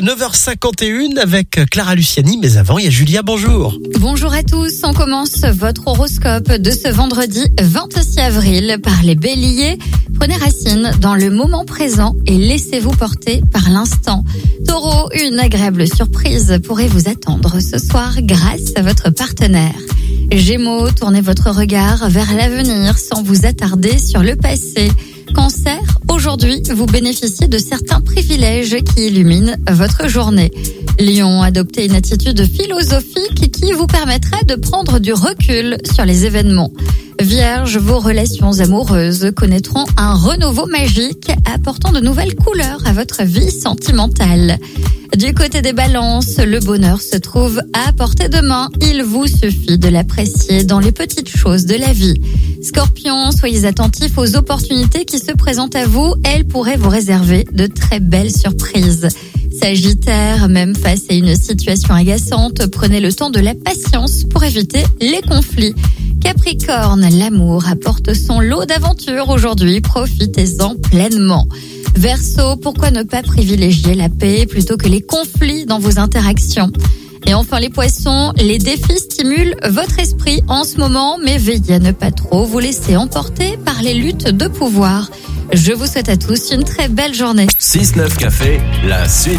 9h51 avec Clara Luciani. Mais avant, il y a Julia, bonjour. Bonjour à tous, on commence votre horoscope de ce vendredi 26 avril par les béliers. Prenez racine dans le moment présent et laissez-vous porter par l'instant. Taureau, une agréable surprise pourrait vous attendre ce soir grâce à votre partenaire. Gémeaux, tournez votre regard vers l'avenir sans vous attarder sur le passé. Cancer, aujourd'hui, vous bénéficiez de certains privilèges qui illuminent votre journée. Lion, adoptez une attitude philosophique qui vous permettra de prendre du recul sur les événements. Vierge, vos relations amoureuses connaîtront un renouveau magique apportant de nouvelles couleurs à votre vie sentimentale. Du côté des balances, le bonheur se trouve à portée de main. Il vous suffit de l'apprécier dans les petites choses de la vie. Scorpion, soyez attentifs aux opportunités qui se présentent à vous. Elles pourraient vous réserver de très belles surprises. Sagittaire, même face à une situation agaçante, prenez le temps de la patience pour éviter les conflits. Capricorne, l'amour apporte son lot d'aventures aujourd'hui, profitez-en pleinement. Verseau, pourquoi ne pas privilégier la paix plutôt que les conflits dans vos interactions? Et enfin les poissons, les défis stimulent votre esprit en ce moment, mais veillez à ne pas trop vous laisser emporter par les luttes de pouvoir. Je vous souhaite à tous une très belle journée. 6-9 Café, la suite.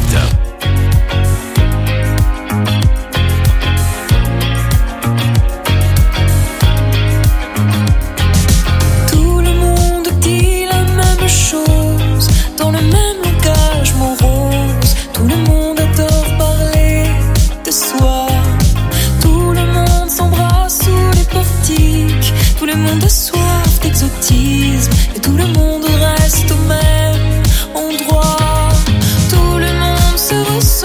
Tout le monde dit la même chose, dans le même langage morose. Tout le monde adore parler de soi. Tout le monde s'embrasse sous les portiques. Tout le monde a soif d'exotisme. Et tout le monde reste au même endroit. Tout le monde se ressent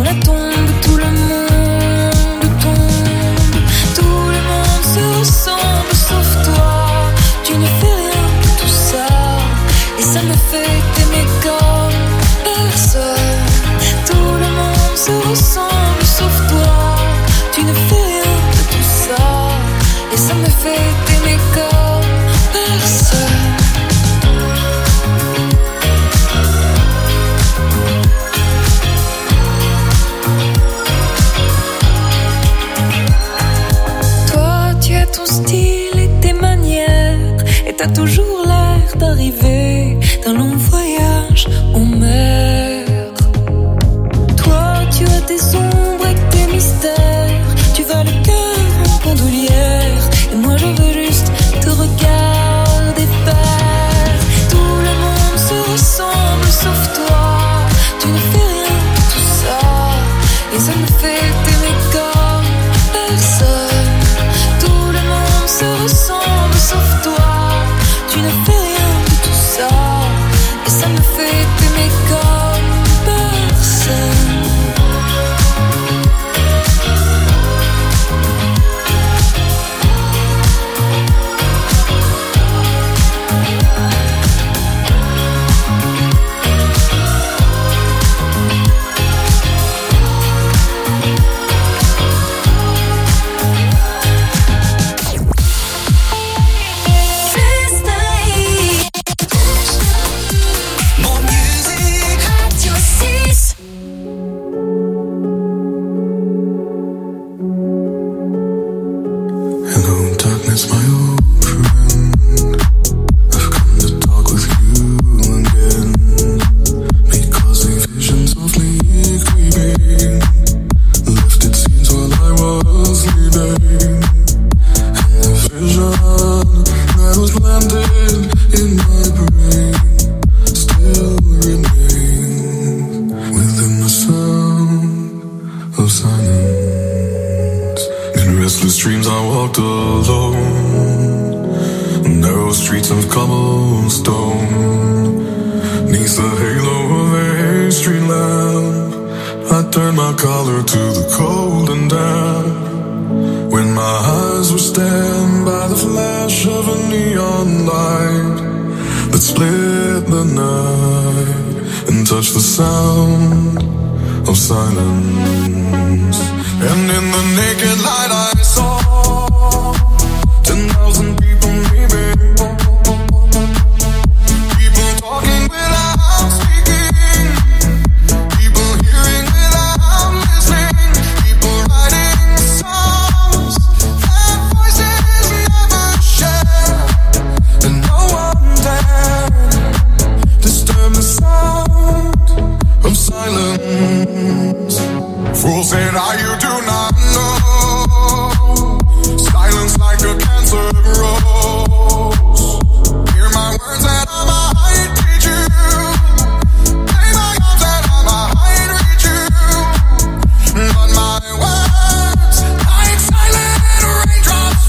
soirée tombe, tout le monde tombe. Tout le monde se ressemble sauf toi. Tu ne fais rien de tout ça, et ça me fait t'aimer comme personne. Tout le monde se ressemble sauf toi. Tu ne fais rien de tout ça, et ça me fait t'aimer comme personne. Toi, tu as ton style et tes manières, et t'as toujours l'air d'arriver d'un long voyage en mer. Toi, tu as tes ombres et tes mystères, tu vas le cœur en bandoulière, et moi je veux juste te regarder faire. Tout le monde se ressemble sauf toi. Tu ne fais rien de tout ça, et ça me fait t'aimer comme personne. Tout le monde se ressemble sauf toi. Tu ne fais rien de tout ça, et ça me fait t'aimer comme personne. Hello, darkness, my old friend. I've come to talk with you again, because a vision softly creeping left its scenes while I was sleeping, and the vision that was planted in my brain still remains within the sound of silence. In restless dreams I walked alone, narrow streets of cobblestone. Neath the halo of a street lamp, I turned my collar to the cold and damp. When my eyes were stabbed by the flash of a neon light that split the night and touched the sound of silence. And in the naked light I saw 10,000 people maybe, people talking without speaking, people hearing without listening, people writing songs that voices never share, and no one dared disturb the sound of silence. Fool said, you do not know. Silence like a cancer grows. Hear my words that I might teach you. Play my arms that I might reach you. But my words, like silent raindrops,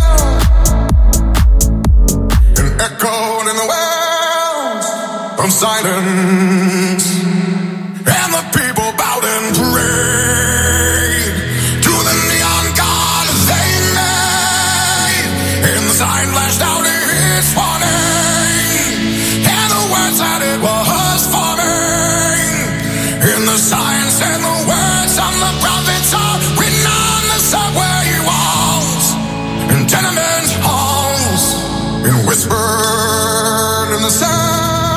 fell and echoed in the wells of silence. And the people bowed and prayed to the neon god they made. And the sign flashed out its warning, and the words that it was forming. And the sign said the words of the prophets are written on the subway walls and tenement halls, and whispered in the sound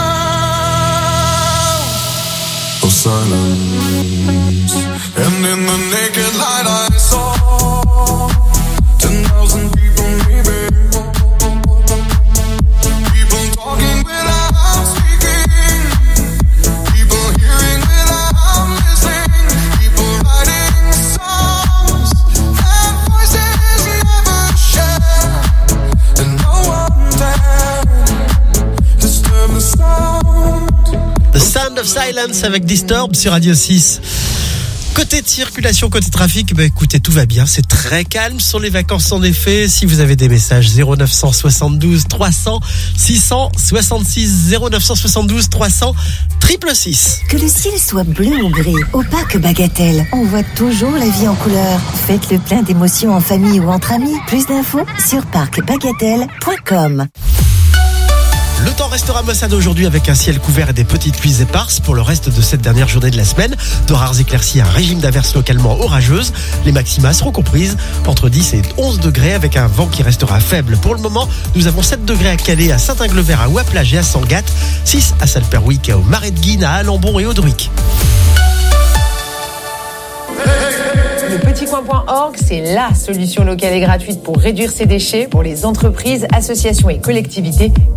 of silence. And in the naked light I saw 10,000 people maybe, people talking without speaking, people hearing without listening, people writing songs that voices never share, and no one dared disturb the sound. The Sound of Silence avec Disturb sur Radio 6. Côté circulation, côté trafic, écoutez, tout va bien. C'est très calme sur les vacances en effet. Si vous avez des messages, 0972 300 666 0972 300 666. Que le ciel soit bleu ou gris, au parc Bagatelle, on voit toujours la vie en couleur. Faites le plein d'émotions en famille ou entre amis. Plus d'infos sur parcbagatelle.com. Le temps restera maussade aujourd'hui avec un ciel couvert et des petites pluies éparses pour le reste de cette dernière journée de la semaine. De rares éclaircies, un régime d'averses localement orageuses. Les maxima seront comprises entre 10 et 11 degrés avec un vent qui restera faible. Pour le moment, nous avons 7 degrés à Calais, à Saint-Inglevaire, à Ouaplage et à Sangatte, 6 à Salperwick, au Marais de Guine, à Alembon et Audruic. Le petitcoin.org, c'est la solution locale et gratuite pour réduire ses déchets pour les entreprises, associations et collectivités